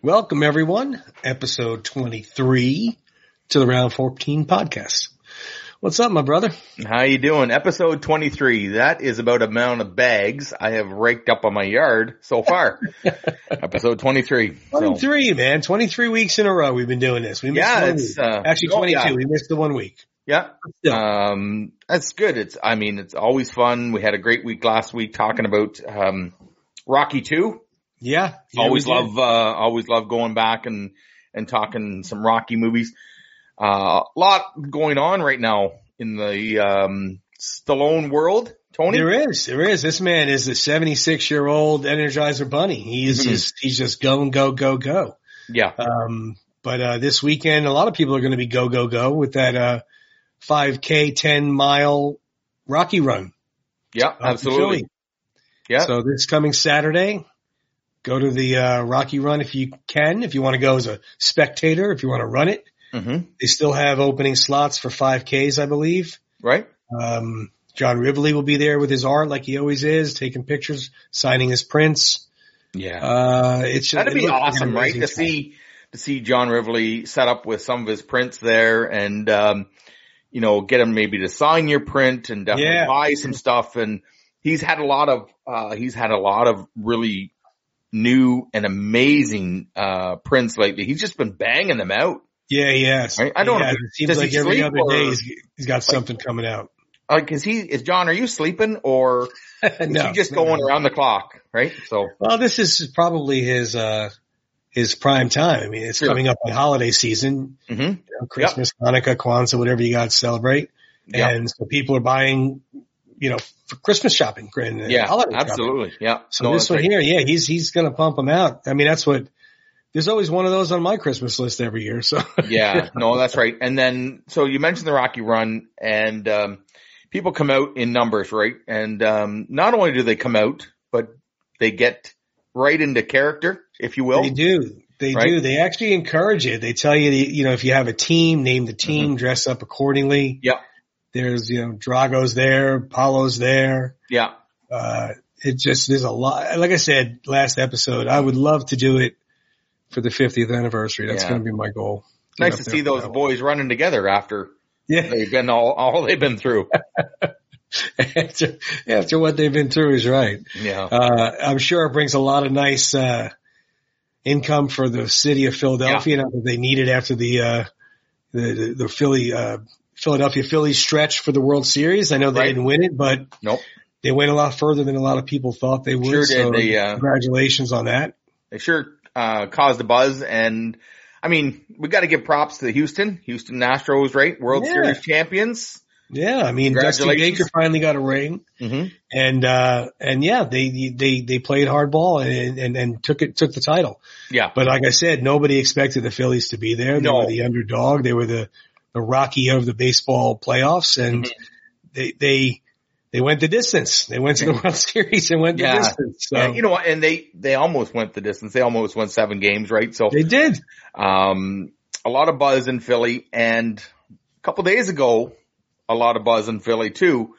Welcome, everyone. Episode 23 to the Round 14 podcast. What's up, my brother? How you doing? Episode 23. That is about the amount of bags I have raked up on my yard so far. Episode 23. 23, man. 23 weeks in a row we've been doing this. We missed one week. Actually, 22. Yeah. We missed the 1 week. Yeah. That's good. It's always fun. We had a great week last week talking about Rocky 2. Yeah. Always love going back and talking some Rocky movies. A lot going on right now in the Stallone world, Tony. There is. This man is a 76-year-old Energizer Bunny. He's just going, go. Yeah. But this weekend, a lot of people are going to be go with that 5K 10-mile Rocky Run. Yeah, absolutely. Yeah. So this coming Saturday, go to the Rocky Run if you can. If you want to go as a spectator, if you want to run it. Mm-hmm. They still have opening slots for 5Ks, I believe. Right. John Rivoli will be there with his art like he always is, taking pictures, signing his prints. Yeah. That'd be awesome, right? To see John Rivoli set up with some of his prints there and, get him maybe to sign your print and definitely buy some stuff. And he's had a lot of really new and amazing, prints lately. He's just been banging them out. Yeah, yes. Right? I don't know. It seems like every other day he's got something coming out. Like, John, are you sleeping or is he just going around the clock? Right. So, well, this is probably his prime time. I mean, it's coming up on holiday season, Christmas, Hanukkah, Kwanzaa, whatever you got to celebrate. Yep. And so people are buying, for Christmas shopping and holiday absolutely. Shopping. Yeah. So this one here, he's going to pump them out. I mean, there's always one of those on my Christmas list every year. So yeah, no, that's right. And then, so you mentioned the Rocky Run and, people come out in numbers, right? And, not only do they come out, but they get right into character, if you will. They do. They actually encourage it. They tell you, if you have a team, name the team, dress up accordingly. Yeah. There's, Drago's there, Apollo's there. Yeah. There's a lot. Like I said, last episode, I would love to do it for the 50th anniversary. That's going to be my goal. Nice to see those boys running together after they've been all they've been through. after what they've been through is right. Yeah. I'm sure it brings a lot of nice, income for the city of Philadelphia. Not that they need it after the Philadelphia Phillies stretch for the World Series. I know they didn't win it, but they went a lot further than a lot of people thought they would. Sure so did. Congratulations on that. They sure caused a buzz, and I mean, we got to give props to Houston Astros, right? World Series champions. Yeah, I mean, Dusty Baker finally got a ring, and they played hardball and took the title. Yeah, but like I said, nobody expected the Phillies to be there. They were the underdog. They were the Rocky of the baseball playoffs, and they went the distance. They went to the World Series and went the distance. So. Yeah, and they almost went the distance. They almost won 7 games, right? So they did. A lot of buzz in Philly, and a couple days ago, a lot of buzz in Philly too.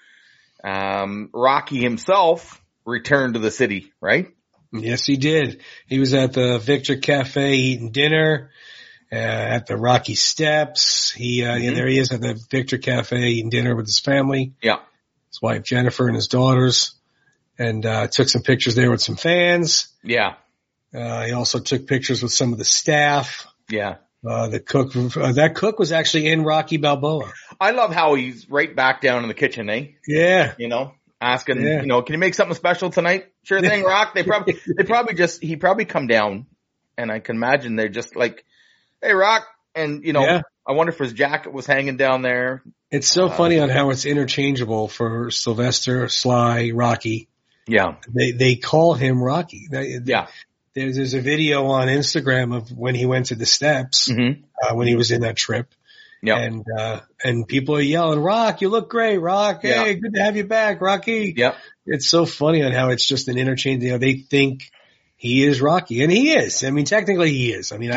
Rocky himself returned to the city, right? Yes, he did. He was at the Victor Cafe eating dinner, at the Rocky Steps. There he is at the Victor Cafe eating dinner with his family. Yeah. His wife Jennifer and his daughters, and took some pictures there with some fans. Yeah. He also took pictures with some of the staff. Yeah. The cook, that cook was actually in Rocky Balboa. I love how he's right back down in the kitchen, eh? Yeah. Asking, can you make something special tonight? Sure thing, Rock. He probably come down, and I can imagine they're just like, hey, Rock. And, I wonder if his jacket was hanging down there. It's so funny on how it's interchangeable for Sylvester, Sly, Rocky. Yeah. They call him Rocky. Yeah. There's a video on Instagram of when he went to the steps, when he was in that trip. Yeah. And people are yelling, Rock, you look great, Rock. Hey, good to have you back, Rocky. Yeah. It's so funny on how it's just an interchange. They think he is Rocky, and he is. I mean, technically he is. I mean,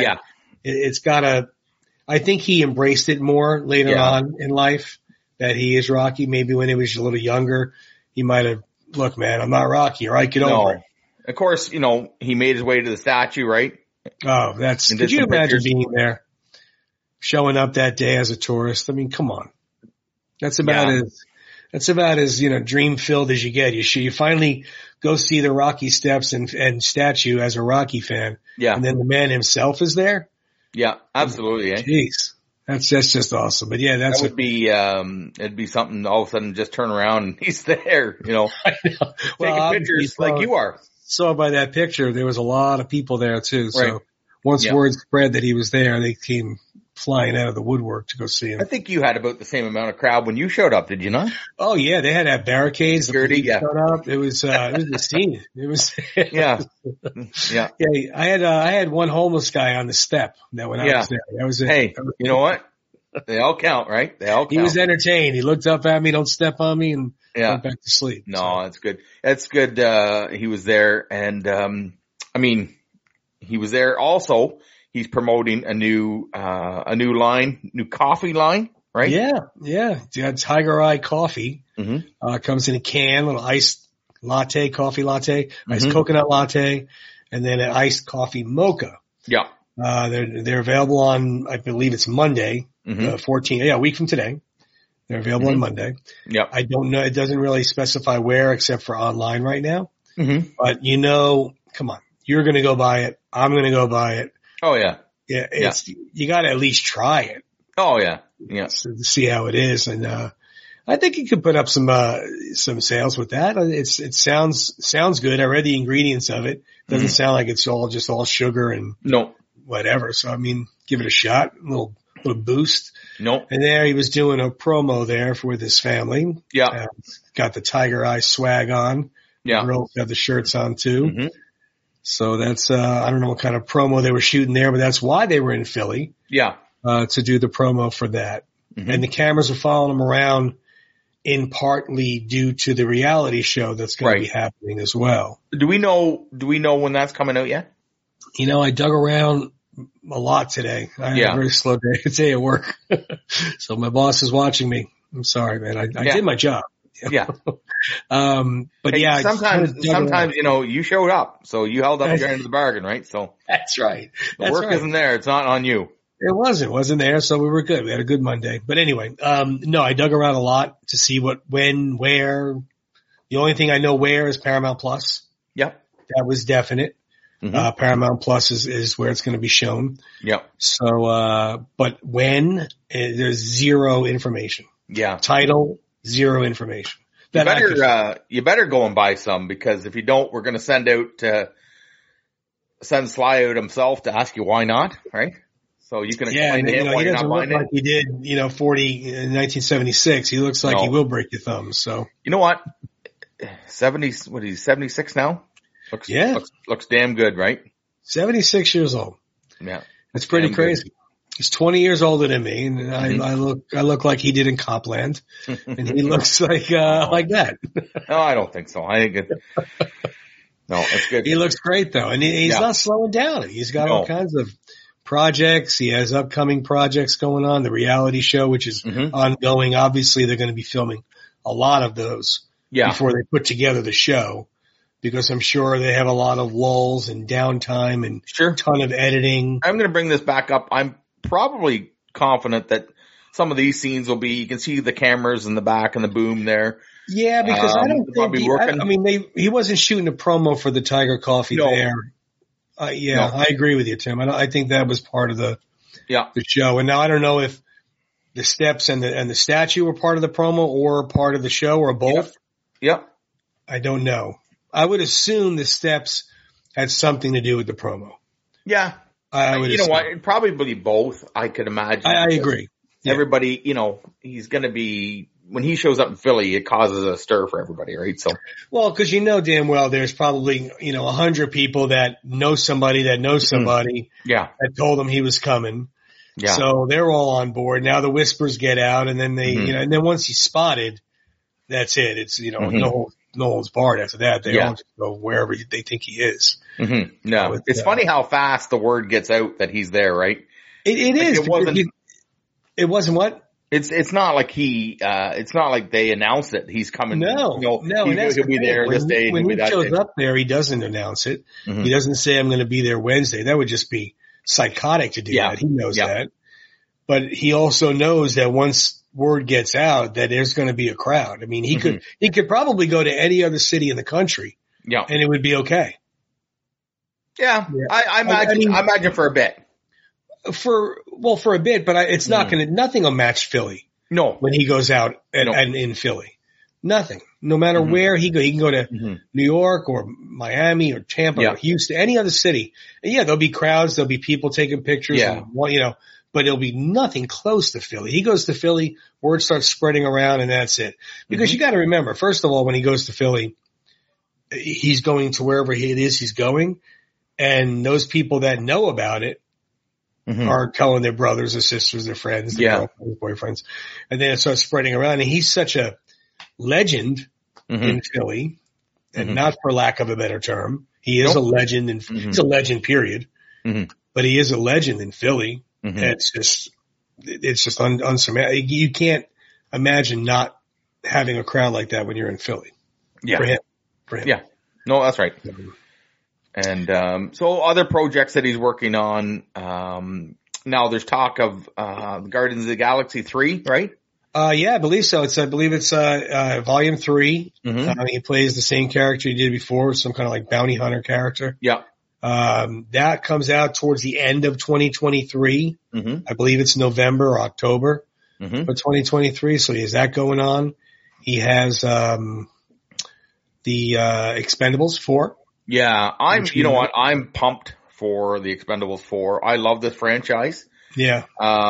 I think he embraced it more later on in life that he is Rocky. Maybe when he was a little younger, he might have, look, man, I'm not Rocky, all right? Get over it. Of course, he made his way to the statue, right? Oh, could you imagine being there, showing up that day as a tourist? I mean, come on. That's about as, dream filled as you get. You finally go see the Rocky Steps and statue as a Rocky fan. Yeah. And then the man himself is there. Yeah, absolutely. Jeez. That's just awesome. But yeah, that would be, it'd be something all of a sudden just turn around and he's there, I know. Taking pictures like you are. Saw by that picture, there was a lot of people there too. So once word spread that he was there, they came flying out of the woodwork to go see him. I think you had about the same amount of crowd when you showed up, did you not? Oh yeah, they had to have barricades. Security, showed up. It was a scene. It was yeah. I had one homeless guy on the step that when I was there. That was it. Hey, you know what? They all count, right? They all count. He was entertained. He looked up at me, don't step on me, and went back to sleep. No, that's good. That's good. He was there, and he was there also. He's promoting a new coffee line, right? Yeah. Tiger Eye coffee. Mm-hmm. Comes in a can, little iced latte, coffee latte, iced coconut latte, and then an iced coffee mocha. Yeah. They're available on, I believe it's Monday, 14th. Yeah, a week from today. They're available on Monday. Yeah. I don't know. It doesn't really specify where except for online right now. Mm-hmm. But come on. You're going to go buy it. I'm going to go buy it. Oh yeah. Yeah. You got to at least try it. Oh yeah. Yeah. To see how it is. And, I think you could put up some sales with that. It sounds good. I read the ingredients of it. Doesn't sound like it's all sugar and whatever. So, give it a shot, a little boost. No. And there he was doing a promo there with his family. Yeah. Got the Tiger Eye swag on. Yeah. The girls got the shirts on too. Mm-hmm. So that's, I don't know what kind of promo they were shooting there, but that's why they were in Philly. Yeah. To do the promo for that. Mm-hmm. And the cameras are following them around in partly due to the reality show that's going to be happening as well. Do we know when that's coming out yet? I dug around a lot today. I had a very slow day at work. So my boss is watching me. I'm sorry, man. I did my job. Yeah. But hey, sometimes, you showed up, so you held up your end of the bargain, right? So that's right. The work isn't there. It's not on you. It wasn't there. So we were good. We had a good Monday. But anyway, no, I dug around a lot to see when, where. The only thing I know where is Paramount Plus. Yep. That was definite. Mm-hmm. Paramount Plus is where it's going to be shown. Yep. So, but when, there's zero information. Yeah. Title, zero information. You better go and buy some, because if you don't, we're going to send Sly out himself to ask you why not, right? So you can explain to him why you're not buying it. Like he did, 40 in 1976. He looks like he will break your thumbs. So you know what? 76 now? Looks damn good, right? 76 years old. Yeah. That's pretty crazy. Good. He's 20 years older than me, and I look like he did in Copland, and he looks like that. No, I don't think so. I think no, it's good. He looks great though, and he's not slowing down. He's got all kinds of projects. He has upcoming projects going on. The reality show, which is ongoing. Obviously, they're going to be filming a lot of those before they put together the show, because I'm sure they have a lot of lulls and downtime and a ton of editing. I'm going to bring this back up. I'm probably confident that some of these scenes will be, you can see the cameras in the back and the boom there. Yeah, because I don't think he wasn't shooting a promo for the Tiger Coffee there. I agree with you, Tim. I think that was part of the show. And now I don't know if the steps and the statue were part of the promo or part of the show or both. Yep. I don't know. I would assume the steps had something to do with the promo. Yeah. I would assume. What? It'd probably be both, I could imagine. I agree. Yeah. Everybody, he's going to be, when he shows up in Philly, it causes a stir for everybody, right? So, well, because damn well there's probably 100 people that know somebody that knows somebody that told him he was coming. Yeah. So they're all on board. Now the whispers get out, and then they, and then once he's spotted, that's it. It's no holds barred after that. They all just go wherever they think he is. Mm-hmm. No, it's funny how fast the word gets out that he's there, right? It is. It wasn't. It wasn't what? It's not like it's not like they announce it. He's coming. No. He'll be there this day. When he shows up there, he doesn't announce it. He doesn't say, I'm going to be there Wednesday. That would just be psychotic to do that. He knows that. But he also knows that once word gets out that there's going to be a crowd. I mean, he could probably go to any other city in the country. Yeah. And it would be okay. Yeah. I imagine for a bit. For a bit, but it's not nothing will match Philly. No. When he goes out and in Philly. Nothing. No matter where he can go to New York or Miami or Tampa or Houston, any other city. And there'll be crowds, there'll be people taking pictures and, but it'll be nothing close to Philly. He goes to Philly, word starts spreading around and that's it. Because you got to remember, first of all, when he goes to Philly, he's going to wherever it is he's going. And those people that know about it are telling their brothers or sisters, their friends, their girlfriends, boyfriends. And then it starts spreading around. And he's such a legend in Philly, and not for lack of a better term. He is a legend and he's a legend, period. But he is a legend in Philly. It's just unsurmountable. You can't imagine not having a crowd like that when you're in Philly. Yeah. For him. Yeah. No, that's right. And, so other projects that he's working on, now there's talk of, Guardians of the Galaxy 3, right? Yeah, I believe so. I believe it's volume 3. He plays the same character he did before, some kind of like bounty hunter character. Yeah. That comes out towards the end of 2023. I believe it's November or October for 2023. So he has that going on. He has, the Expendables 4. Yeah, you know what? I'm pumped for the Expendables 4. I love this franchise. Yeah.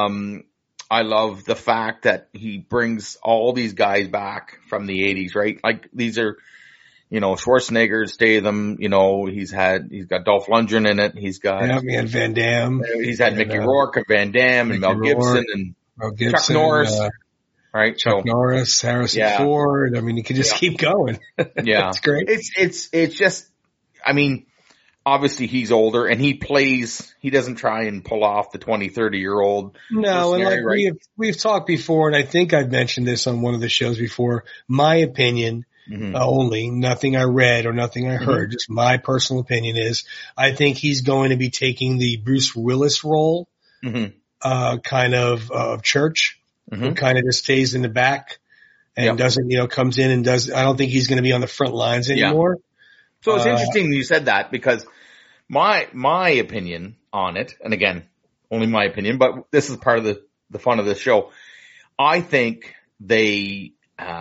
I love the fact that he brings all these guys back from the 80s, right? Like these are, Schwarzenegger, Statham, he's got Dolph Lundgren in it. He's got Van Damme. He's had Mickey Rourke and Van Damme and Mel Gibson and Chuck Norris. Right. Chuck Norris, Harrison Ford. I mean, you could just keep going. Yeah. It's great. It's just, I mean, obviously he's older and he doesn't try and pull off the 20, 30-year-old. No, and like we've talked before, and I think I've mentioned this on one of the shows before, my opinion only, nothing I read or nothing I heard, just my personal opinion is I think he's going to be taking the Bruce Willis role, kind of Church, who kind of just stays in the back and doesn't, comes in and does, I don't think he's going to be on the front lines anymore. So it's interesting you said that because my opinion on it, and again, only my opinion, but this is part of the fun of this show. I think they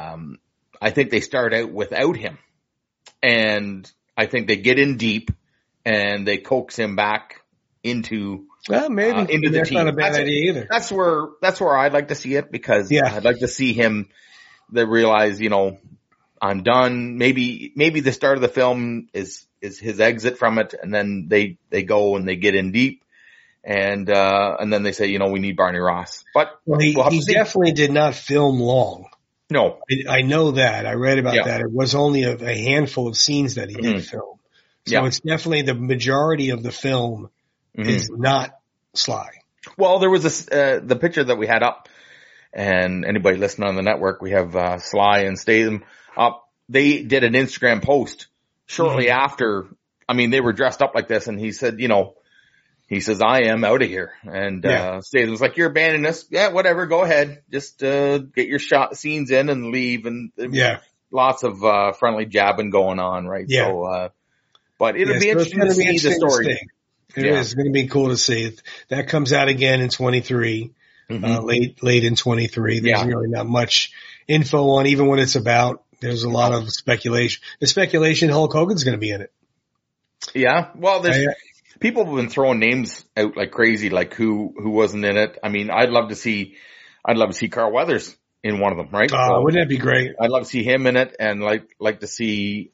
start out without him, and I think they get in deep and they coax him back into into the team. Not a bad idea either. That's where I'd like to see it because I'd like to see him. They realize, I'm done. Maybe the start of the film is his exit from it, and then they go and they get in deep, and then they say, we need Barney Ross. But he definitely did not film long. No, I know that. I read about that. It was only a handful of scenes that he did film. So it's definitely the majority of the film is not Sly. Well, there was the picture that we had up, and anybody listening on the network, we have Sly and Statham up. They did an Instagram post shortly after. I mean, they were dressed up like this, and he said, he says, I am out of here. And Statham's like, you're abandoning us. Yeah, whatever. Go ahead. Just get your scenes in and leave. And lots of friendly jabbing going on, right? Yeah. So, but it'll be interesting to see the story. It is going to be cool to see. That comes out again in 23, late in 23. There's really not much info on even what it's about. There's a lot of speculation. The speculation Hulk Hogan's going to be in it. Yeah. Well, people have been throwing names out like crazy, like who wasn't in it. I mean, I'd love to see Carl Weathers in one of them, right? Oh, wouldn't that be great? I'd love to see him in it and like to see,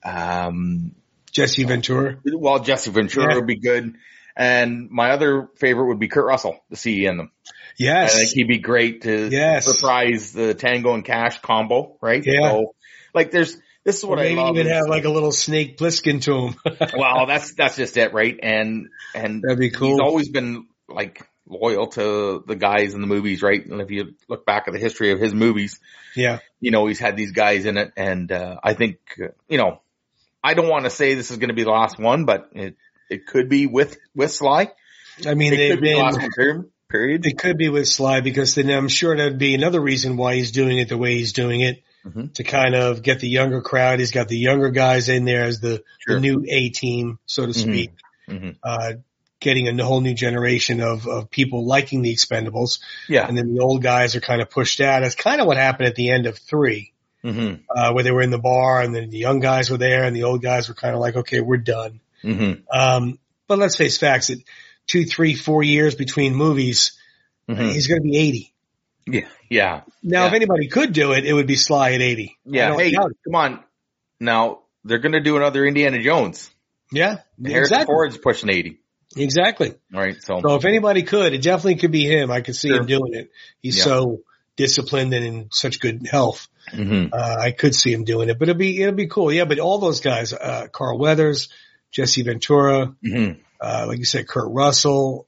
Jesse Ventura. Well, Jesse Ventura would be good. And my other favorite would be Kurt Russell to see in them. Yes. I think he'd be great to surprise the Tango and Cash combo, right? Yeah. So, this is what I love. Maybe even have like a little Snake Plissken to him. Well, that's just it, right? And that'd be cool. He's always been like loyal to the guys in the movies, right? And if you look back at the history of his movies, he's had these guys in it. And, I think, I don't want to say this is going to be the last one, but it could be with Sly. I mean, it could be the last one, period. It could be with Sly, because then I'm sure that'd be another reason why he's doing it the way he's doing it, to kind of get the younger crowd. He's got the younger guys in there as the new A team, so to speak. Getting a whole new generation of people liking the Expendables. Yeah. And then the old guys are kind of pushed out. That's kind of what happened at the end of 3, where they were in the bar and then the young guys were there and the old guys were kind of like, okay, we're done. But let's face facts, that 2, 3, 4 years between movies, he's going to be 80. Yeah. Now, if anybody could do it, it would be Sly at 80. Yeah. Hey, come on. Now, they're going to do another Indiana Jones. Yeah. Harrison Ford's pushing 80. Exactly. All right. So if anybody could, it definitely could be him. I could see him doing it. He's so disciplined and in such good health. I could see him doing it, but it'll be cool. Yeah. But all those guys, Carl Weathers, Jesse Ventura, like you said, Kurt Russell.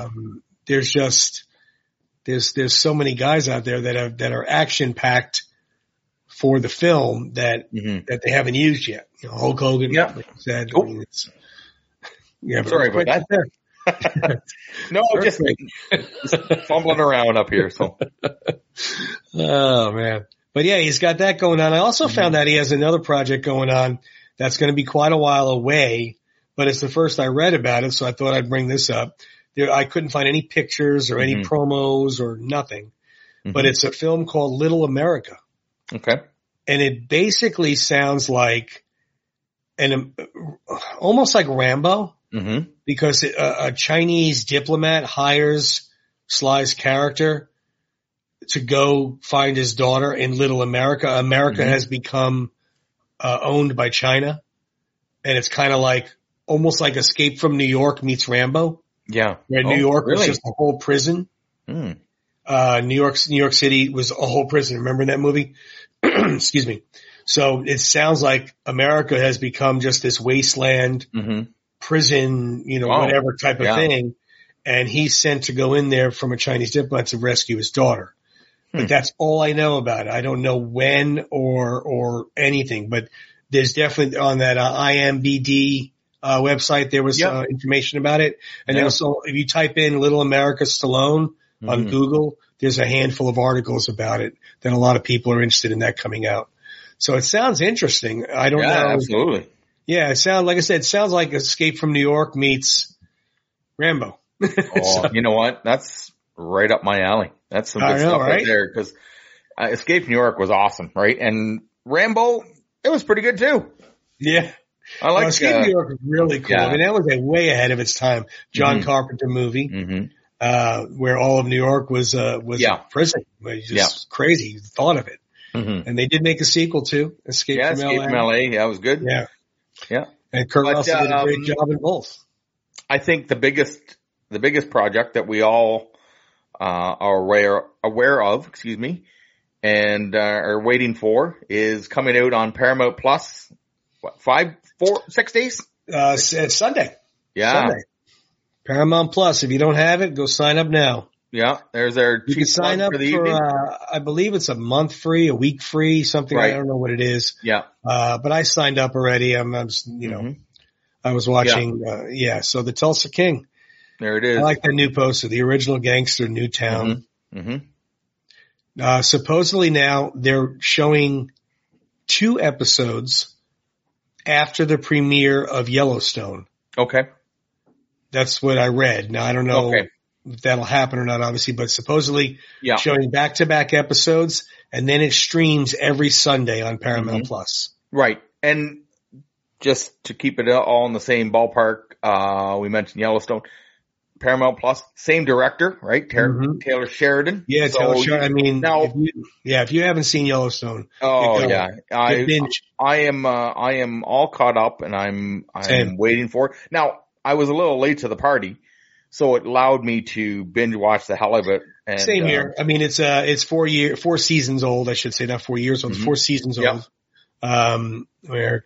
There's so many guys out there that are action packed for the film that they haven't used yet. Hulk Hogan, like you said. I mean, sorry about that. No, just fumbling around up here. So, oh man, but yeah, he's got that going on. I also found out he has another project going on that's going to be quite a while away, but it's the first I read about it, so I thought I'd bring this up. I couldn't find any pictures or any promos or nothing, but it's a film called Little America. Okay. And it basically sounds like almost like Rambo, because a Chinese diplomat hires Sly's character to go find his daughter in Little America. America has become owned by China, and it's kind of like almost like Escape from New York meets Rambo. Yeah. Where New York was just a whole prison. New York City was a whole prison. Remember that movie? Excuse me. So it sounds like America has become just this wasteland, prison, whatever type of thing. And he's sent to go in there from a Chinese diplomat to rescue his daughter. But that's all I know about it. I don't know when or anything, but there's definitely on that IMDb website, there was information about it. And also, if you type in Little America Stallone on Google, there's a handful of articles about it that a lot of people are interested in that coming out. So it sounds interesting. I don't know. Absolutely. Yeah, like I said, it sounds like Escape from New York meets Rambo. You know what? That's right up my alley. That's some good stuff right there, because Escape from New York was awesome, right? And Rambo, it was pretty good too. Yeah. I like Escape from New York was really cool. I mean, that was way ahead of its time. John Carpenter movie, where all of New York was a prison. It was just crazy. You thought of it. And they did make a sequel too, Escape from LA. Yeah, it was good. Yeah. And Kurt Russell did a great job in both. I think the biggest project that we all are aware of, and are waiting for is coming out on Paramount Plus. What, 6 days? It's Sunday. Yeah. Sunday. Paramount Plus. If you don't have it, go sign up now. Yeah. There's our You can sign up for I believe it's a month free, a week free, something. Right. I don't know what it is. Yeah. But I signed up already. I was watching, so the Tulsa King. There it is. I like the new poster, the original gangster, Newtown. Supposedly now they're showing 2 episodes after the premiere of Yellowstone. Okay. That's what I read. Now I don't know if that'll happen or not, obviously, but supposedly showing back-to-back episodes, and then it streams every Sunday on Paramount Plus. Right. And just to keep it all in the same ballpark, we mentioned Yellowstone. Paramount Plus, same director, right? Taylor Sheridan. Yeah, Taylor Sheridan. I mean, now, if you haven't seen Yellowstone. I am all caught up, and I'm waiting for it. Now, I was a little late to the party, so it allowed me to binge watch the hell of it. And, same here. I mean, it's 4 seasons old, I should say, not 4 years old. It's 4 seasons old. Where,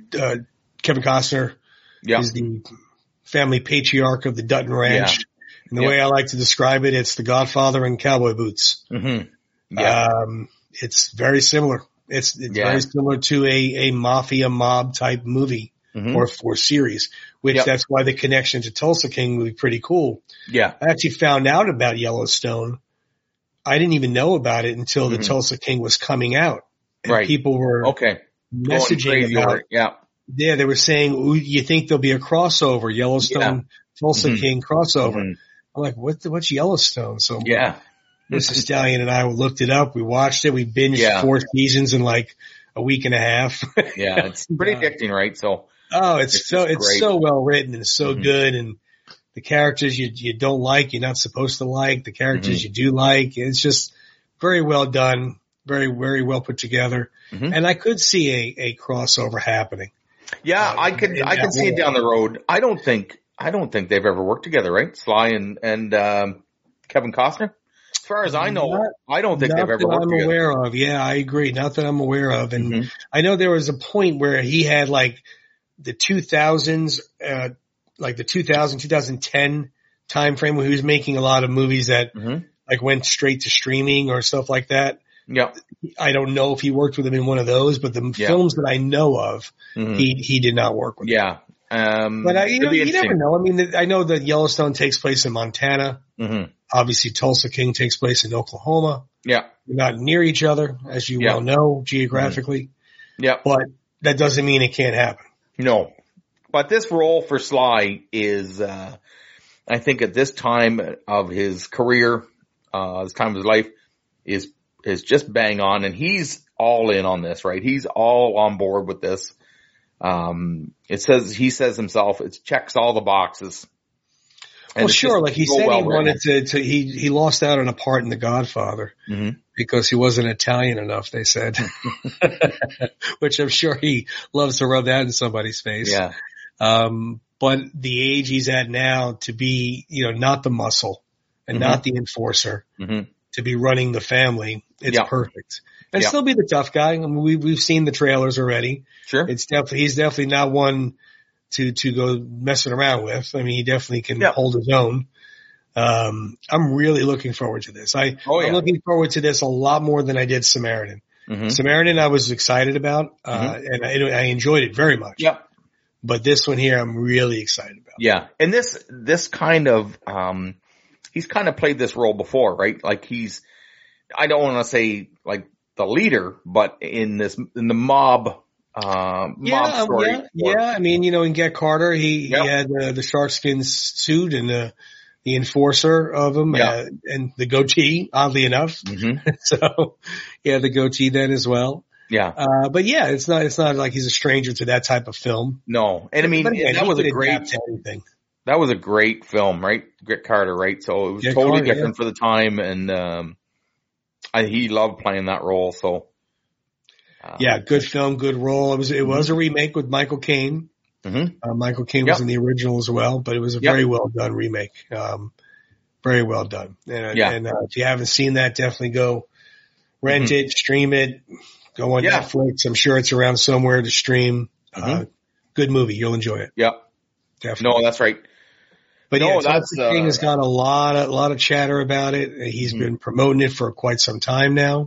Kevin Costner is the family patriarch of the Dutton Ranch. And the way I like to describe it, it's The Godfather in cowboy boots. Mm-hmm. Yeah. It's very similar. It's very similar to a mafia mob type movie or series, which that's why the connection to Tulsa King would be pretty cool. Yeah. I actually found out about Yellowstone. I didn't even know about it until the Tulsa King was coming out. And people were messaging about it. Yeah, they were saying, you think there'll be a crossover, Yellowstone, Tulsa King crossover. I'm like, what's Yellowstone? So Mrs. Stallion and I looked it up. We watched it. We binged 4 seasons in like a week and a half. Yeah, it's pretty addicting, right? So, it's so well written and so good. And the characters you don't like, you're not supposed to like. The characters you do like. It's just very well done, very, very well put together. And I could see a crossover happening. Yeah, I could see it down the road. I don't think they've ever worked together, right? Sly and Kevin Costner. As far as I know, I don't think they've ever worked together. Not that I'm aware of. Yeah, I agree. Not that I'm aware of. And I know there was a point where he had like the 2000s, like the 2010 time frame when he was making a lot of movies that like went straight to streaming or stuff like that. Yeah. I don't know if he worked with him in one of those, but the films that I know of, he did not work with him. But you never know. I mean, I know that Yellowstone takes place in Montana. Obviously, Tulsa King takes place in Oklahoma. Yeah. They're not near each other, as you well know, geographically. Yeah. But that doesn't mean it can't happen. No. But this role for Sly is, I think at this time of his career, this time of his life is just bang on, and he's all in on this, right? He's all on board with this. He says himself, it checks all the boxes. Well, sure. Like he said, he wanted he lost out on a part in The Godfather because he wasn't Italian enough, they said, which I'm sure he loves to rub that in somebody's face. Yeah. But the age he's at now to be, not the muscle and not the enforcer, to be running the family, it's perfect. And still be the tough guy. I mean, we've seen the trailers already. Sure. He's definitely not one to go messing around with. I mean, he definitely can hold his own. I'm really looking forward to this. I'm looking forward to this a lot more than I did Samaritan. Samaritan I was excited about, and I enjoyed it very much. Yep. But this one here, I'm really excited about. Yeah. And this kind of, he's kind of played this role before, right? Like I don't want to say like the leader, but in the mob, mob story. Yeah. I mean, in Get Carter, he had the sharkskin suit and the enforcer of him, and the goatee, oddly enough. So the goatee then as well. Yeah. But it's not like he's a stranger to that type of film. No. And I mean, that was a great film, right? Get Carter, right? So it was totally different for the time. And, he loved playing that role. So. Good film, good role. It was a remake with Michael Caine. Michael Caine was in the original as well, but it was a very well done remake. Very well done. And if you haven't seen that, definitely go rent it, stream it, go on Netflix. I'm sure it's around somewhere to stream. Good movie. You'll enjoy it. Yeah. Definitely. No, that's right. But Tulsa King has got a lot of chatter about it. He's been promoting it for quite some time now.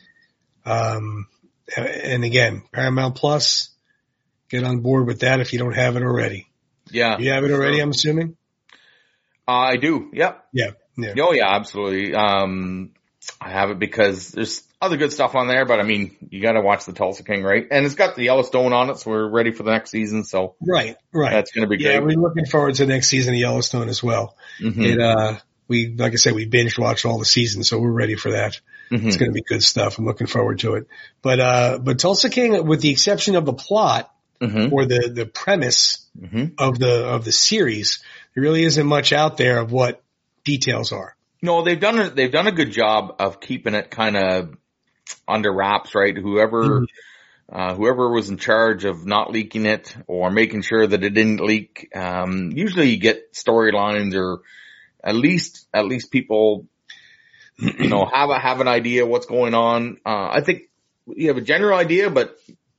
And again, Paramount Plus, get on board with that if you don't have it already. Yeah. You have it already, I'm assuming? I do. Yep. Yeah. Oh yeah, absolutely. I have it because there's other good stuff on there, but I mean, you got to watch the Tulsa King, right? And it's got the Yellowstone on it, so we're ready for the next season. So right. That's going to be great. Yeah, we're looking forward to the next season of Yellowstone as well. Like I said, we binge watched all the seasons, so we're ready for that. It's going to be good stuff. I'm looking forward to it. But Tulsa King, with the exception of the plot or the premise of the series, there really isn't much out there of what details are. No, they've done a good job of keeping it kind of under wraps, right? Whoever was in charge of not leaking it or making sure that it didn't leak, usually you get storylines or at least people, have an idea what's going on. I think you have a general idea, but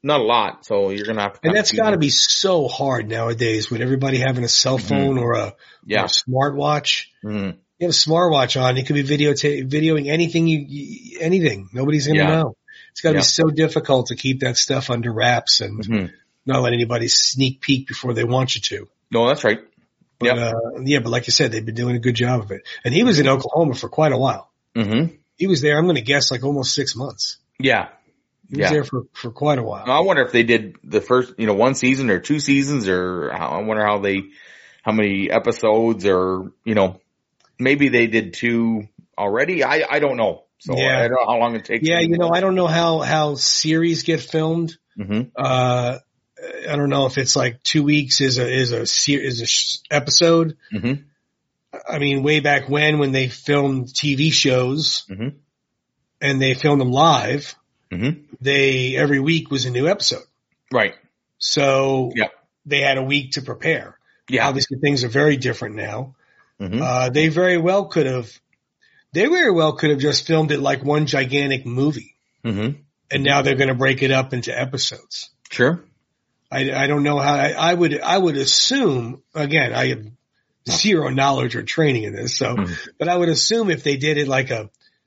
not a lot. So you're going to have to. And that's got to be so hard nowadays with everybody having a cell phone or a smartwatch. Mm-hmm. You have a smartwatch on, you could be videoing anything anything. Nobody's going to know. It's got to be so difficult to keep that stuff under wraps and not let anybody sneak peek before they want you to. No, that's right. But, but like you said, they've been doing a good job of it. And he was in Oklahoma for quite a while. Mm-hmm. He was there, I'm going to guess, like almost 6 months. Yeah. He was there for quite a while. I wonder if they did the first, 1 season or 2 seasons, or I wonder how many episodes, or, maybe they did 2 already. I don't know. So I don't know how long it takes. Yeah. I don't know how series get filmed. Mm-hmm. I don't know if it's like 2 weeks is a episode. Mm-hmm. I mean, way back when they filmed TV shows and they filmed them live, every week was a new episode. Right. So they had a week to prepare. Yeah. Obviously things are very different now. Mm-hmm. They very well could have just filmed it like one gigantic movie. Mm-hmm. And now they're going to break it up into episodes. Sure. I don't know how I would assume, again, I have zero knowledge or training in this. So, but I would assume if they did it like a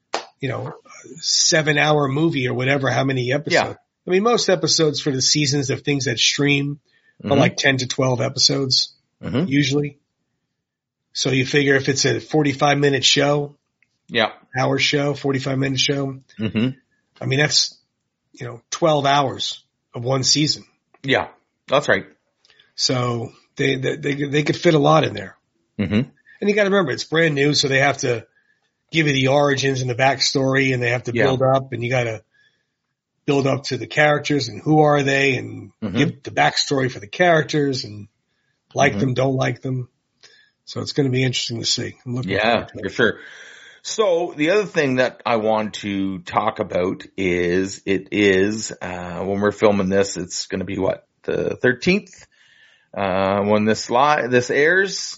7-hour movie or whatever, how many episodes? Yeah. I mean, most episodes for the seasons of things that stream are like 10 to 12 episodes usually. So you figure if it's a 45-minute show, hour show, 45-minute show, I mean, that's, 12 hours of one season. Yeah, that's right. So they could fit a lot in there. Mm-hmm. And you got to remember, it's brand new, so they have to give you the origins and the backstory, and they have to build up, and you got to build up to the characters and who are they, and give the backstory for the characters and like them, don't like them. So it's going to be interesting to see. I'm looking forward to it. For sure. So the other thing that I want to talk about is when we're filming this, it's going to be the 13th, when this airs.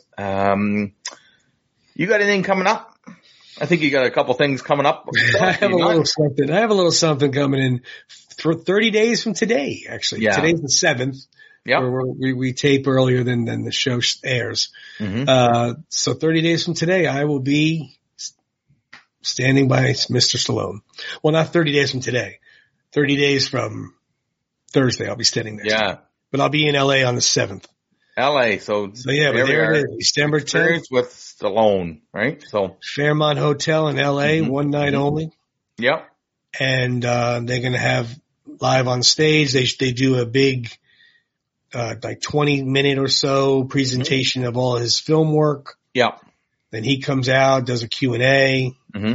You got anything coming up? I think you got a couple things coming up. I have a little something coming in for 30 days from today, actually. Yeah. Today's the 7th. Yeah. We tape earlier than the show airs. Mm-hmm. So 30 days from today, I will be standing by Mr. Stallone. Well, not 30 days from today. 30 days from Thursday, I'll be standing there. Yeah. But I'll be in LA on the 7th. LA. So yeah, but there it is. December 10th. With Stallone, right? So Fairmont Hotel in LA, one night only. Yep. And, they're going to have live on stage. They do a big, like 20-minute or so presentation of all his film work. Yep. Then he comes out, does a Q&A.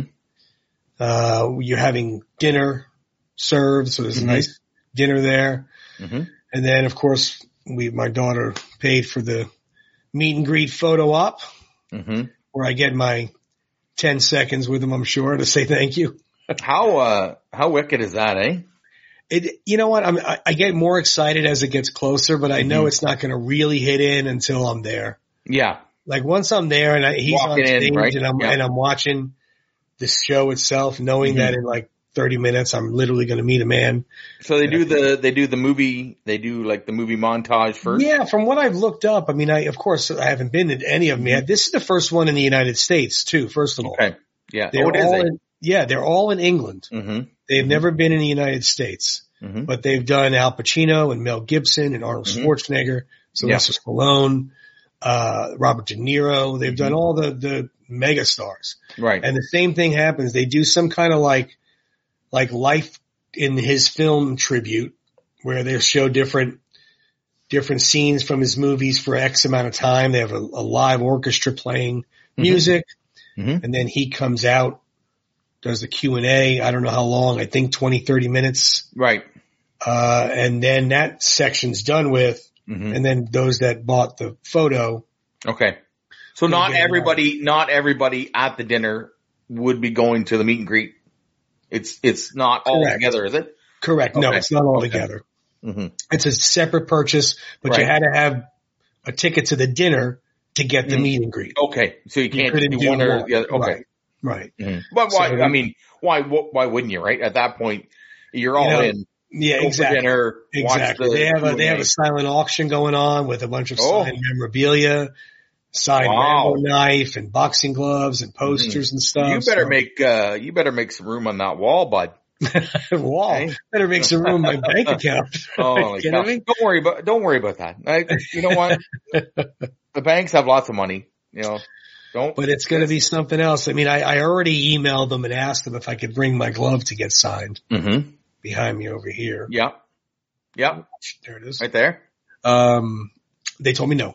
You're having dinner served, so there's a nice dinner there. And then, of course, my daughter paid for the meet and greet photo op, where I get my 10 seconds with him, I'm sure, to say thank you. How wicked is that, eh? You know what? I get more excited as it gets closer, but I know it's not going to really hit in until I'm there. Yeah. Like once I'm there and he's on stage right? and I'm watching the show itself, knowing that in like 30 minutes I'm literally going to meet a man. So they do the movie montage first. Yeah, from what I've looked up, I mean, of course I haven't been to any of them yet. This is the first one in the United States too. First of all, okay, yeah, they're all in England. They've never been in the United States, but they've done Al Pacino and Mel Gibson and Arnold Schwarzenegger, Sylvester Stallone. Robert De Niro, they've done all the mega stars. Right. And the same thing happens. They do some kind of like life in his film tribute where they show different scenes from his movies for X amount of time. They have a live orchestra playing music and then he comes out, does the Q&A. I don't know how long, I think 20, 30 minutes. Right. And then that section's done with. And then those that bought the photo. Okay. So not everybody at the dinner would be going to the meet and greet. It's not all together, is it? Correct. Okay. No, it's not all together. It's a separate purchase, but you had to have a ticket to the dinner to get the meet and greet. Okay. So you can't do one or the other. Okay. Right. But why, why wouldn't you, right? At that point, you're all in. Yeah, exactly. Dinner, exactly. They have a silent auction going on with a bunch of signed memorabilia, signed Rambo knife and boxing gloves and posters and stuff. You better make some room on that wall, bud. Wall. Okay. Better make some room in my bank account. Oh, kidding me? Don't worry about that. You know what? The banks have lots of money. But it's going to be something else. I mean, I already emailed them and asked them if I could bring my glove to get signed. Mm-hmm. Behind me over here. Yeah. Yeah. There it is. Right there. They told me no.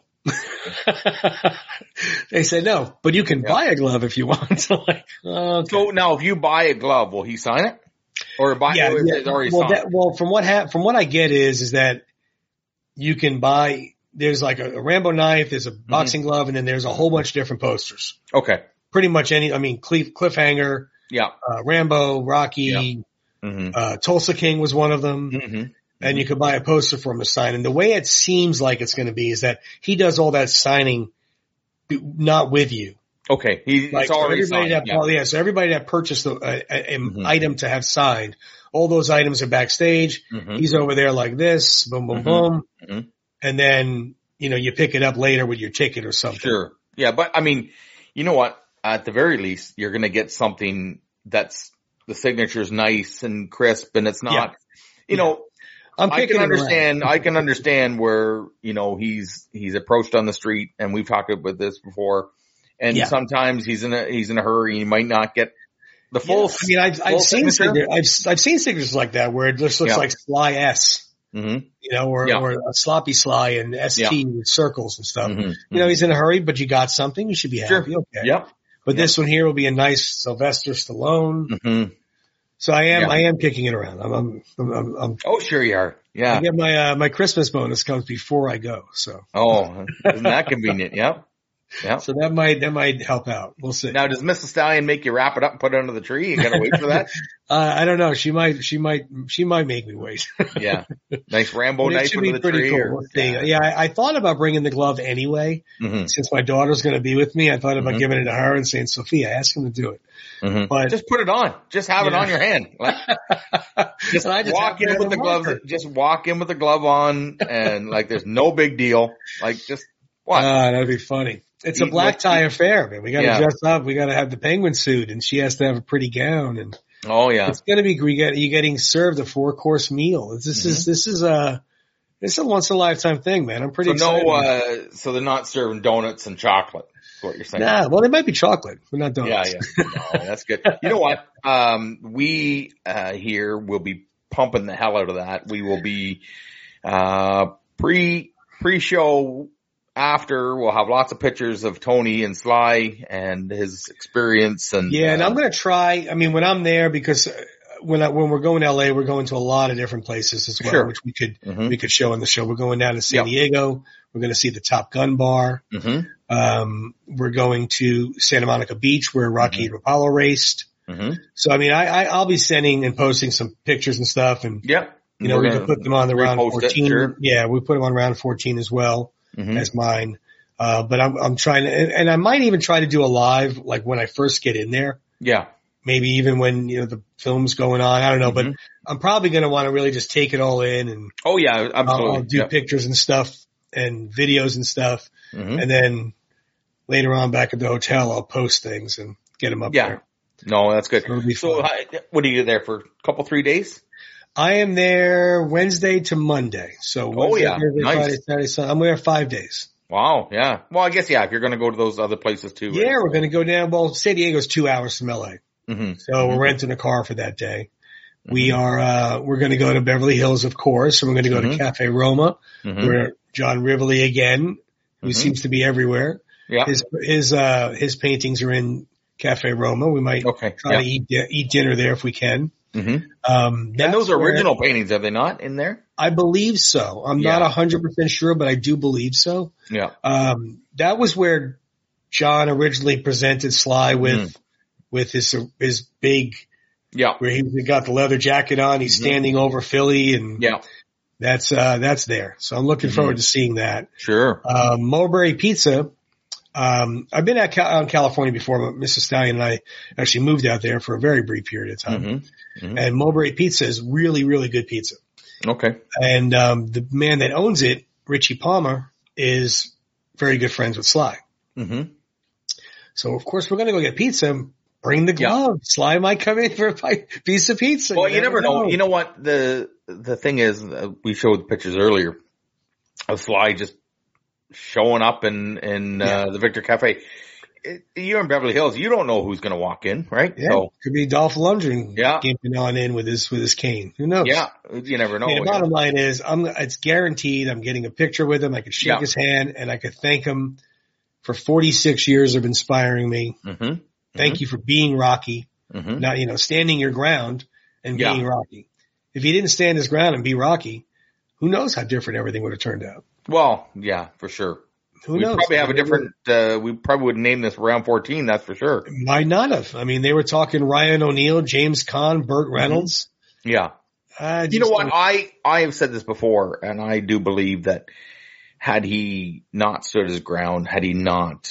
They said no, but you can buy a glove if you want. So okay. So now if you buy a glove, will he sign it? Or it's already signed? From what I get is that you can buy, there's like a Rambo knife, there's a boxing glove, and then there's a whole bunch of different posters. Okay. Pretty much Cliffhanger. Yeah. Rambo, Rocky. Yeah. Tulsa King was one of them. Mm-hmm. And you could buy a poster for him to sign. And the way it seems like it's going to be is that he does all that signing not with you. Okay. It's already signed. So everybody that purchased an item to have signed, all those items are backstage. Mm-hmm. He's over there like this, boom, boom, boom. Mm-hmm. And then, you pick it up later with your ticket or something. Sure. Yeah. But I mean, you know what? At the very least, you're going to get something that's, the signature's nice and crisp, and it's not, I can understand where, he's approached on the street, and we've talked about this before. And sometimes he's in a hurry. He might not get the full. Yeah. I mean, I've seen signatures like that where it just looks like Sly S. Mm-hmm. Or a sloppy Sly and ST with circles and stuff. Mm-hmm. He's in a hurry, but you got something. You should be happy. Sure. Okay. Yep. But this one here will be a nice Sylvester Stallone. Mm-hmm. So I am kicking it around. I'm oh, sure you are. Yeah. I get my Christmas bonus comes before I go. So. Oh, isn't that convenient? Yep. Yeah. So that might help out. We'll see. Now, does Mrs. Stallion make you wrap it up and put it under the tree? You gotta wait for that? I don't know. She might make me wait. Yeah. Nice Rambo knife under the tree. Cool. I thought about bringing the glove anyway. Mm-hmm. Since my daughter's going to be with me, I thought about giving it to her and saying, Sophia, ask him to do it. Mm-hmm. But just put it on. Just have it on your hand. Just walk in with the glove. Just walk in with the glove on and there's no big deal. Just what? That'd be funny. It's a black tie affair, man. We got to dress up. We got to have the penguin suit, and she has to have a pretty gown. And it's going to be you getting served a 4-course meal. This is a once in a lifetime thing, man. I'm pretty excited. So they're not serving donuts and chocolate. Is what you're saying? Nah, well, they might be chocolate, but not donuts. Yeah. No, that's good. You know what? We here will be pumping the hell out of that. We will be pre-show. After, we'll have lots of pictures of Tony and Sly and his experience. And and I'm going to try. I mean, when I'm there, because when we're going to LA, we're going to a lot of different places as well, which we could show in the show. We're going down to San Diego. We're going to see the Top Gun bar. Mm-hmm. We're going to Santa Monica Beach where Rocky and Apollo raced. Mm-hmm. So, I mean, I'll be sending and posting some pictures and stuff. And, we can put them on the round 14. Yeah, we put them on round 14 as well. Mm-hmm. As mine. But I'm trying to, and I might even try to do a live, like when I first get in there. Yeah. Maybe even when, the film's going on. I don't know, but I'm probably going to want to really just take it all in and. Oh yeah, absolutely. I'll do pictures and stuff and videos and stuff. Mm-hmm. And then later on back at the hotel, I'll post things and get them up there. No, that's good. So what are you there for? A 3 days? I am there Wednesday to Monday. So Wednesday, Thursday, nice. Friday, Saturday, Sunday. I'm there 5 days. Wow. Yeah. Well, I guess, if you're going to go to those other places too. Yeah, right? We're going to go down. Well, San Diego's 2 hours from LA. Mm-hmm. So we're renting a car for that day. Mm-hmm. We're going to go to Beverly Hills, of course, and we're going to go to Cafe Roma, where John Rivoli again, who seems to be everywhere. Yeah. His paintings are in Cafe Roma. We might try to eat dinner there if we can. Mm-hmm. And those are original paintings, are they not in there? I believe so. I'm not 100% sure, but I do believe so. Yeah. That was where John originally presented Sly with his big, where he got the leather jacket on. He's standing over Philly, and that's there. So I'm looking forward to seeing that. Sure. Mulberry Pizza. I've been out in California before, but Mrs. Stallion and I actually moved out there for a very brief period of time. Mm-hmm. Mm-hmm. And Mulberry Pizza is really, really good pizza. Okay. And the man that owns it, Richie Palmer, is very good friends with Sly. Mm-hmm. So of course we're going to go get pizza. Bring the glove. Yeah. Sly might come in for a piece of pizza. Well, you never know. You know what? The thing is, we showed pictures earlier of Sly just showing up in the Victor Cafe. You're in Beverly Hills. You don't know who's going to walk in, right? Yeah, so could be Dolph Lundgren gimping on in with his cane. Who knows? Yeah, you never know. The bottom line is, it's guaranteed. I'm getting a picture with him. I could shake his hand and I could thank him for 46 years of inspiring me. Mm-hmm. Thank you for being Rocky. Mm-hmm. Not, standing your ground and being Rocky. If he didn't stand his ground and be Rocky, who knows how different everything would have turned out? Well, yeah, for sure. Who knows? Probably have a different, we probably would name this round 14, that's for sure. Might not have. I mean, they were talking Ryan O'Neal, James Caan, Burt Reynolds. Yeah. You know what? I have said this before, and I do believe that had he not stood his ground, had he not,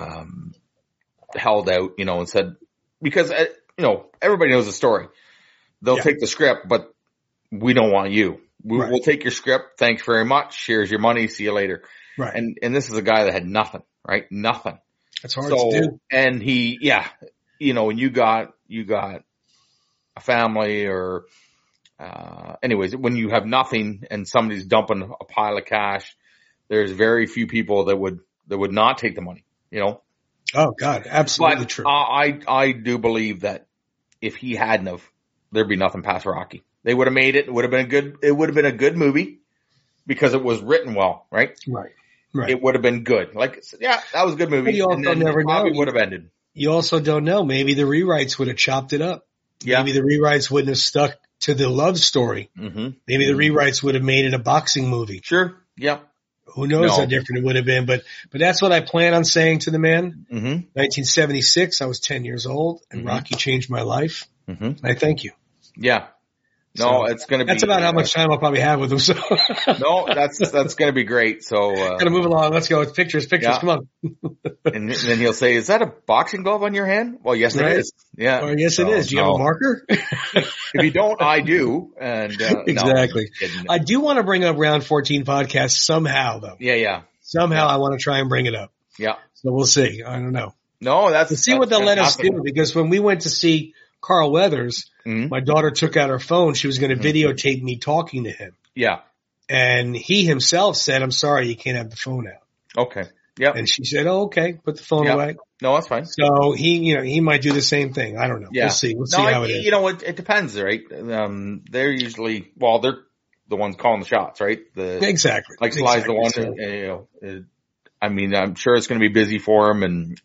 held out, and said, because, everybody knows the story. They'll take the script, but we don't want you. We'll take your script. Thanks very much. Here's your money. See you later. Right. And this is a guy that had nothing, right? Nothing. That's hard to do. And he, when you got a family or, anyways, when you have nothing and somebody's dumping a pile of cash, there's very few people that would not take the money, Oh God, absolutely true. I do believe that if he hadn't have, there'd be nothing past Rocky. They would have made it. It would have been a good movie because it was written well, right? Right. It would have been good. That was a good movie. But you also never know. Would have ended. You also don't know. Maybe the rewrites would have chopped it up. Yeah. Maybe the rewrites wouldn't have stuck to the love story. Mm-hmm. Maybe the rewrites would have made it a boxing movie. Sure. Yeah. Who knows how different it would have been, but that's what I plan on saying to the man. Mm-hmm. 1976, I was 10 years old and Rocky changed my life. Mm-hmm. I thank you. Yeah. No, it's going to be. That's about how much time I'll probably have with him. So. No, that's going to be great. So, gotta move along. Let's go. It's pictures. Come on. And then he'll say, "Is that a boxing glove on your hand?" Well, yes, it is. Yeah. Well, yes, it is. Do you have a marker? If you don't, I do. And, exactly. No, I do want to bring up round 14 podcast somehow though. Yeah. Somehow I want to try and bring it up. Yeah. So we'll see. I don't know. No, let's see what they'll let us do, because when we went to see Carl Weathers, my daughter took out her phone. She was going to videotape me talking to him. Yeah. And he himself said, "I'm sorry, you can't have the phone out." Okay. Yeah. And she said, "Oh, okay. Put the phone away." No, that's fine. So he might do the same thing. I don't know. Yeah. We'll see. We'll see how it is. It depends, right? They're usually, they're the ones calling the shots, right? Exactly. Like Sly's the one, I'm sure it's going to be busy for him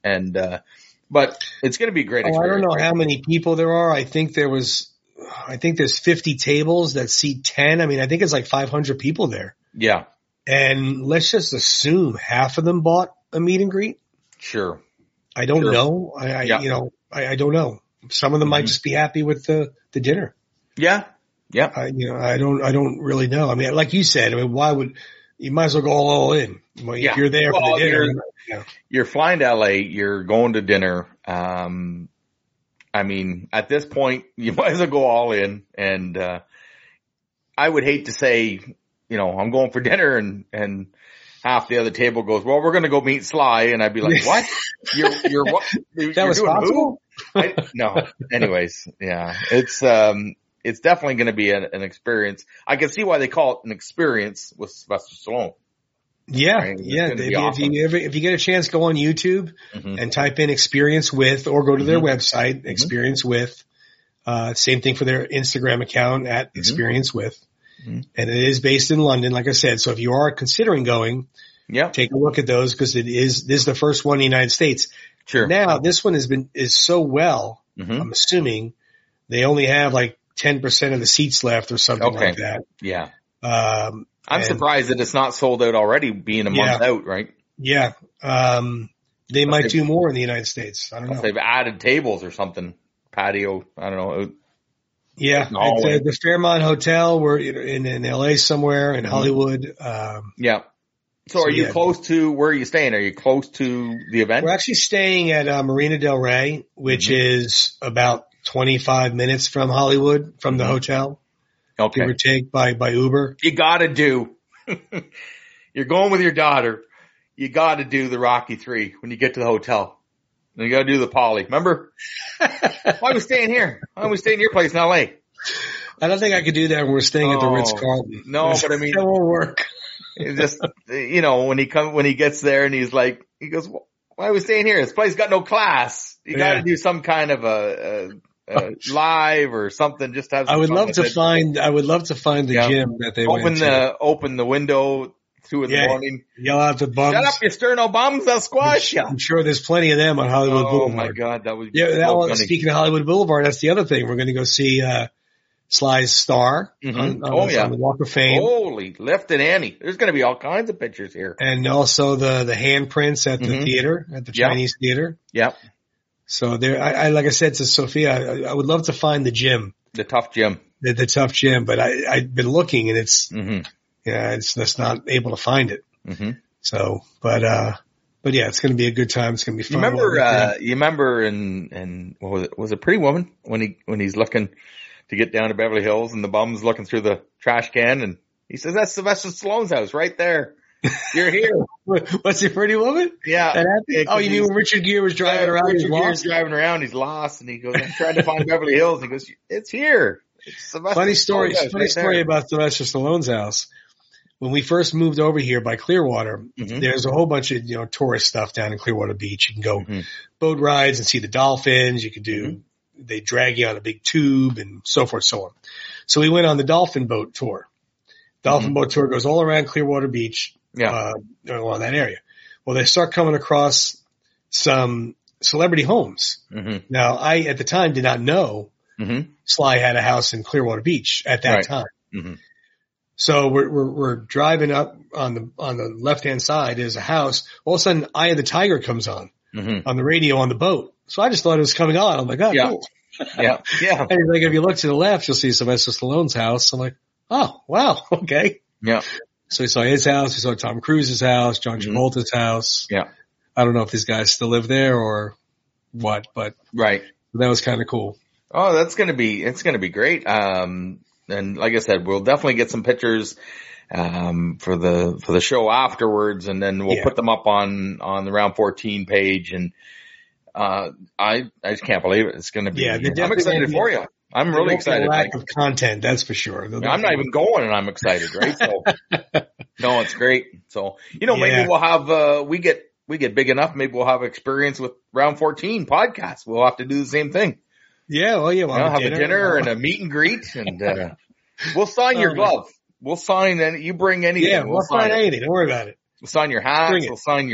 but it's going to be a great experience. I don't know how many people there are. I think there's 50 tables that seat 10. I mean, I think it's like 500 people there. Yeah. And let's just assume half of them bought a meet and greet. Sure. I don't know. I don't know. Some of them might just be happy with the dinner. Yeah. Yeah. I don't really know. I mean, like you said, you might as well go all in. If you're there for the dinner. You're flying to LA, you're going to dinner. At this point, you might as well go all in. And, I would hate to say, I'm going for dinner and half the other table goes, "Well, we're going to go meet Sly." And I'd be like, "What? You're what? That was possible?" No. Anyways. Yeah. It's definitely going to be an experience. I can see why they call it an experience with Sylvester Stallone. Yeah. Right? Yeah. Awesome. If you get a chance, go on YouTube and type in Experience With, or go to their website, Experience With. Same thing for their Instagram account at Experience With. And it is based in London, like I said. So if you are considering going, take a look at those, because this is the first one in the United States. Sure. Now this one is so well, I'm assuming they only have like 10% of the seats left or something like that. Yeah. I'm surprised that it's not sold out already, being a month out, right? Yeah. They might do more in the United States. I don't know. They've added tables or something. Patio. I don't know. Yeah. At the Fairmont Hotel. We're in LA somewhere, in Hollywood. Yeah. So are you close to, where are you staying? Are you close to the event? We're actually staying at Marina Del Rey, which is about 25 minutes from Hollywood, from the hotel. give or take by Uber. You got to do. You're going with your daughter. You got to do the Rocky 3 when you get to the hotel. And you got to do the Poly. Remember? Why are we staying here? Why are we staying in your place in L.A.? I don't think I could do that when we're staying at the Ritz-Carlton. No, but I mean, that won't work. Just, when he gets there and he goes, why are we staying here? This place got no class. You got to do some kind of a live or something. Just have. I would love to find the gym that they went to. Open the window 2 in the morning. Yell out the bums. Shut up, you sterno bums! I'll squash you. I'm sure there's plenty of them on Hollywood Boulevard. Oh my God, that was funny. Speaking of Hollywood Boulevard, that's the other thing. We're going to go see Sly's Star on the Walk of Fame. Holy, Lift and Annie. There's going to be all kinds of pictures here. And also the handprints at the theater, at the Chinese theater. Yep. So there, I like I said to Sophia, I would love to find the gym. The tough gym. The tough gym, but I've been looking and it's, it's just not able to find it. So, but yeah, it's going to be a good time. It's going to be fun. You remember in what was it Pretty Woman when he's looking to get down to Beverly Hills and the bum's looking through the trash can and he says, that's Sylvester Stallone's house right there. You're here. What's your Pretty Woman? Yeah. Oh, you mean when Richard Gere was driving around? Richard Gere's driving around. He's lost, and he goes, "I'm trying to find Beverly Hills." And he goes, "It's here." It's funny story about Sylvester Stallone's house. When we first moved over here by Clearwater, there's a whole bunch of tourist stuff down in Clearwater Beach. You can go boat rides and see the dolphins. You can do. They drag you on a big tube and so forth, so on. So we went on the dolphin boat tour. Dolphin boat tour goes all around Clearwater Beach. Along that area. Well, they start coming across some celebrity homes. Now, I, at the time, did not know Sly had a house in Clearwater Beach at that time. So we're driving up on the left-hand side. There's a house. All of a sudden, Eye of the Tiger comes on the radio on the boat. So I just thought it was coming on. I'm like, oh, cool. Yeah. And he's like, if you look to the left, you'll see Sylvester Stallone's house. I'm like, oh, wow. Okay. Yeah. So we saw his house, we saw Tom Cruise's house, John Travolta's house. Yeah. I don't know if these guys still live there or what, but that was kind of cool. Oh, it's going to be great. And like I said, we'll definitely get some pictures, for the show afterwards, and then we'll put them up on the Round 14 page. And, I just can't believe it. It's going to be, I'm excited for you. I'm really excited. Lack of content, that's for sure. I'm not even going and I'm excited, right? So, no, it's great. So, maybe we'll have, we get big enough. Maybe we'll have experience with Round 14 podcasts. We'll have to do the same thing. Yeah. Well, yeah. We'll have a dinner and a meet and greet and, we'll sign your glove. We'll sign you bring anything. Yeah. We'll sign anything. Don't worry about it. We'll sign your hat. We'll sign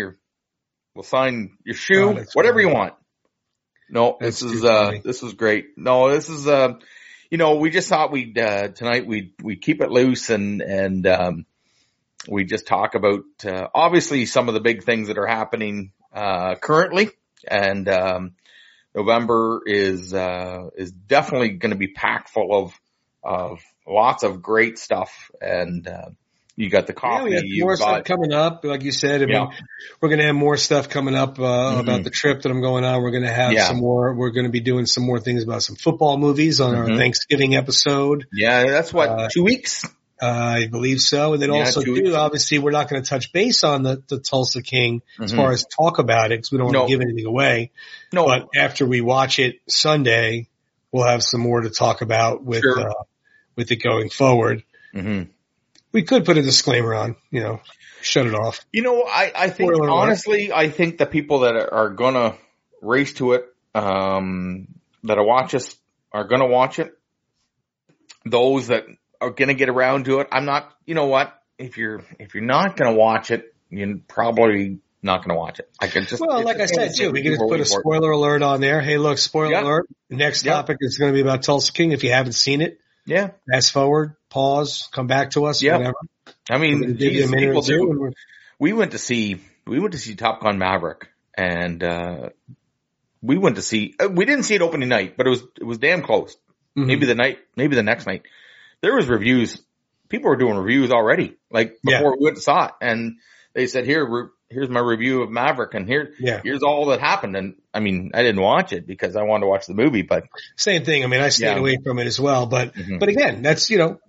your shoe, whatever you want. No, this is great. No, this is, we just thought tonight we'd keep it loose and we just talk about, obviously some of the big things that are happening, currently. And, November is definitely going to be packed full of lots of great stuff. And, you got the coffee. Yeah, we have more stuff coming up. Like you said, I mean, we're going to have more stuff coming up, about the trip that I'm going on. We're going to have some more, we're going to be doing some more things about some football movies on our Thanksgiving episode. Yeah, that's 2 weeks. I believe so. And then also obviously we're not going to touch base on the Tulsa King as far as talk about it because we don't want to give anything away. No. But after we watch it Sunday, we'll have some more to talk about with it going forward. We could put a disclaimer on, shut it off. I think honestly, I think the people that are gonna race to it, that watch us are gonna watch it. Those that are gonna get around to it, I'm not. You know what? If you're not gonna watch it, you're probably not gonna watch it. I can just. Well, like I said too, we can just put a spoiler alert on there. Hey, look, spoiler alert. The next topic is going to be about Tulsa King. If you haven't seen it. Yeah. Fast forward, pause, come back to us, whatever. I mean, we went to see Top Gun Maverick and, we went to see, we didn't see it opening night, but it was damn close. Maybe the next night. There was reviews. People were doing reviews already, like before we went and saw it. And they said, here, here's my review of Maverick, and here's all that happened. And I mean, I didn't watch it because I wanted to watch the movie, but same thing. I mean, I stayed away from it as well, but again, that's,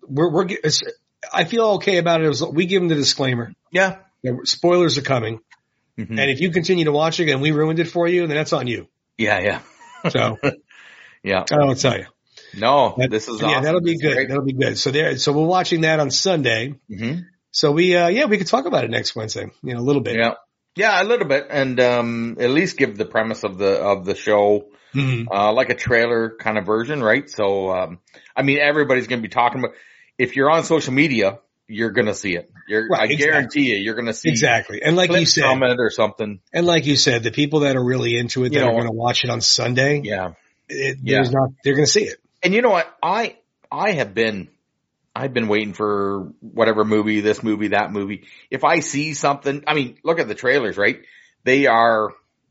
I feel okay about it. We give them the disclaimer. Yeah. Spoilers are coming. And if you continue to watch it and we ruined it for you, then that's on you. Yeah. So, yeah, I don't tell you. No, this is awesome. Yeah, that'll be good. That'll be good. So we're watching that on Sunday. So we could talk about it next Wednesday, a little bit. Yeah, a little bit. And, at least give the premise of the show, like a trailer kind of version, right? So, I mean, everybody's going to be talking about, if you're on social media, you're going to see it. I guarantee you're going to see exactly. And like you said, comment or something. And like you said, the people that are really into it, that are going to watch it on Sunday. They're going to see it. And you know what? I've been waiting for whatever movie, this movie, that movie. If I see something, I mean, look at the trailers, right? They're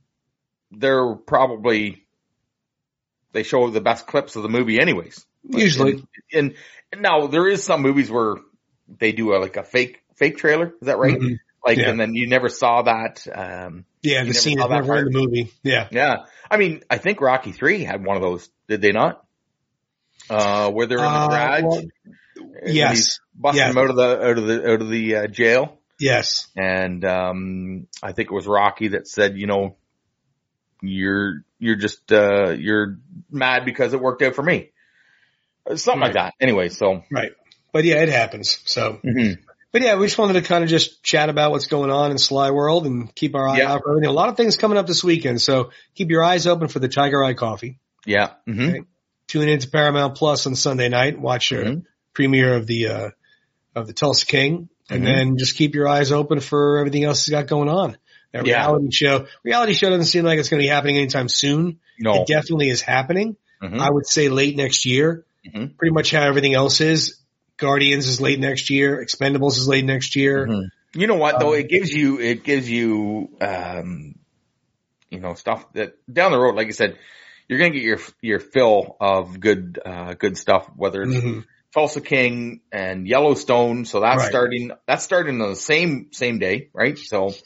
probably, they show the best clips of the movie anyways. Usually. And now there is some movies where they do a fake trailer. Is that right? And then you never saw that. The scene is never in the movie. Yeah. Yeah. I mean, I think Rocky 3 had one of those. Did they not? Where they're in the garage. Yes. Busting them out of the jail. Yes. And, I think it was Rocky that said, you're just, you're mad because it worked out for me. Something like that. Anyway, so. Right. But yeah, it happens. So. But yeah, we just wanted to kind of just chat about what's going on in Sly World and keep our eye out for everything. A lot of things coming up this weekend. So keep your eyes open for the Tiger Eye Coffee. Yeah. Okay? Tune into Paramount Plus on Sunday night. Watch your premiere of the Tulsa King. And then just keep your eyes open for everything else he's got going on. That reality show doesn't seem like it's going to be happening anytime soon. No. It definitely is happening. I would say late next year. Pretty much how everything else is. Guardians is late next year. Expendables is late next year. You know what though? It gives you, stuff that down the road, like I said, you're going to get your fill of good stuff, whether it's Tulsa King and Yellowstone. So that's starting on the same day, right? So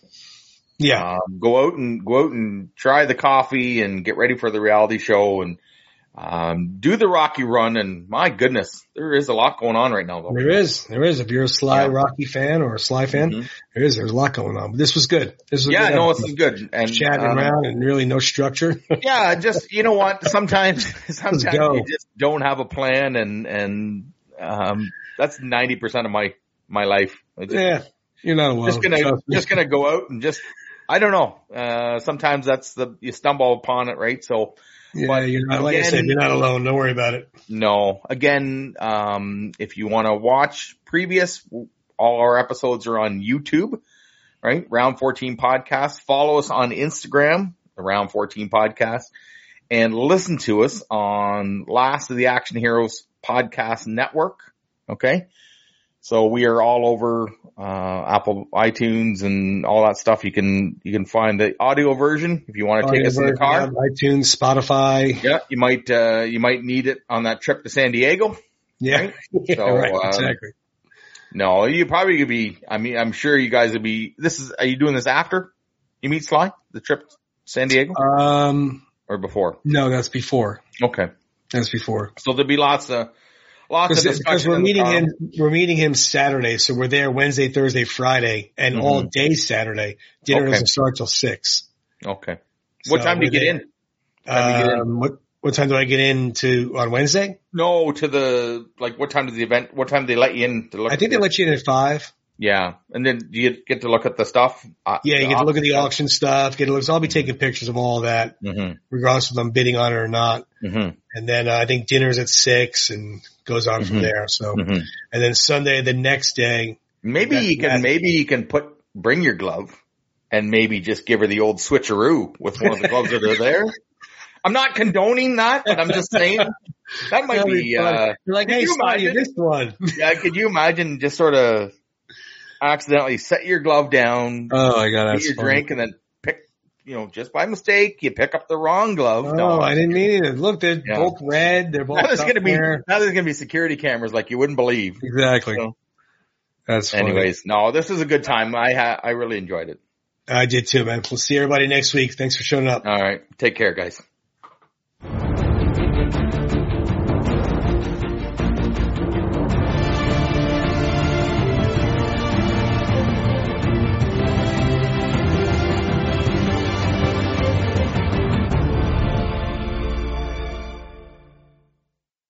go out and try the coffee and get ready for the reality show and, do the Rocky run, and my goodness, there is a lot going on right now though. There is. If you're a Sly Rocky fan or a Sly fan, there's a lot going on. But this was good. This is good. And chatting around and really no structure. Just, you know what? Sometimes you just don't have a plan and that's 90% of my life. You're not alone. Just gonna go out and I don't know. Sometimes you stumble upon it, right? So, you're not, like I said, you're not alone. Don't worry about it. No. Again, if you want to watch all our episodes are on YouTube, right? Round 14 Podcast. Follow us on Instagram, the Round 14 Podcast, and listen to us on Last of the Action Heroes Podcast Network. Okay. So we are all over, Apple, iTunes and all that stuff. You can find the audio version if you want to take us in the car. iTunes, Spotify. Yeah. You might need it on that trip to San Diego. Yeah. Right? So, exactly. No, you probably could be, I'm sure you guys would be, are you doing this after you meet Sly? The trip to San Diego? Or before? No, that's before. Okay. That's before. So there'll be lots of discussion. Because we're meeting him Saturday, so we're there Wednesday, Thursday, Friday, and all day Saturday. Dinner doesn't start till 6. Okay. What time do you get in? What time do I get in on Wednesday? No, what time does the event, what time do they let you in to look? I think they let you in at 5. Yeah. And then do you get to look at the stuff? You get to look at the auction stuff, so I'll be taking pictures of all of that, regardless of them bidding on it or not. And then I think dinner's at 6 and goes on from there. So, and then Sunday, the next day. Maybe you can bring your glove and maybe just give her the old switcheroo with one of the gloves that are there. I'm not condoning that, but I'm just saying that might be, you're like, hey, you missed one. Yeah. Could you imagine just sort of accidentally set your glove down? Oh, I got get your drink and then pick, just by mistake, you pick up the wrong glove. Oh, no, I didn't mean it. Look, they're both red. They're both now there's going to be security cameras like you wouldn't believe. Exactly. So, that's funny. Anyways, no, this is a good time. I really enjoyed it. I did too, man. We'll see everybody next week. Thanks for showing up. All right. Take care, guys.